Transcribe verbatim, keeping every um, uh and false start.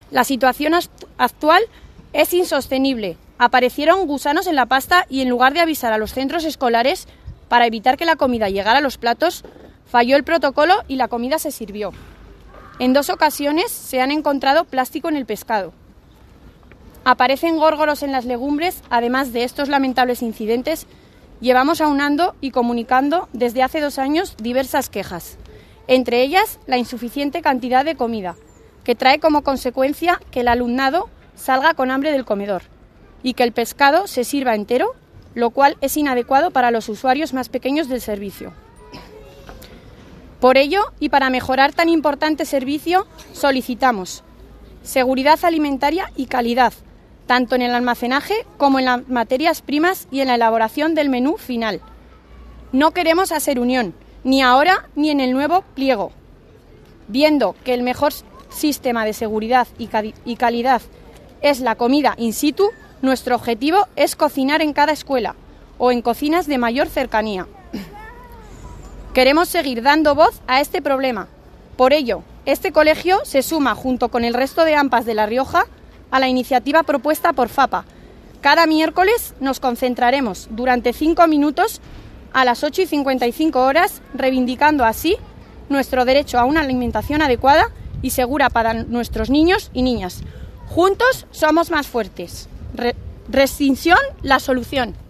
La situación actual es insostenible. Aparecieron gusanos en la pasta y en lugar de avisar a los centros escolares para evitar que la comida llegara a los platos, falló el protocolo y la comida se sirvió. En dos ocasiones se han encontrado plástico en el pescado. Aparecen górgoros en las legumbres. Además de estos lamentables incidentes, llevamos aunando y comunicando desde hace dos años diversas quejas, entre ellas la insuficiente cantidad de comida, que trae como consecuencia que el alumnado salga con hambre del comedor y que el pescado se sirva entero, lo cual es inadecuado para los usuarios más pequeños del servicio. Por ello, y para mejorar tan importante servicio, solicitamos seguridad alimentaria y calidad, tanto en el almacenaje como en las materias primas y en la elaboración del menú final. No queremos Aser Unión, ni ahora ni en el nuevo pliego. Viendo que el mejor sistema de seguridad y, cal- y calidad es la comida in situ, nuestro objetivo es cocinar en cada escuela o en cocinas de mayor cercanía. Queremos seguir dando voz a este problema. Por ello, este colegio se suma junto con el resto de AMPAs de La Rioja a la iniciativa propuesta por FAPA. Cada miércoles nos concentraremos durante cinco minutos a las ocho y cincuenta y cinco horas, reivindicando así nuestro derecho a una alimentación adecuada y segura para nuestros niños y niñas. Juntos somos más fuertes. Re- Restricción, la solución.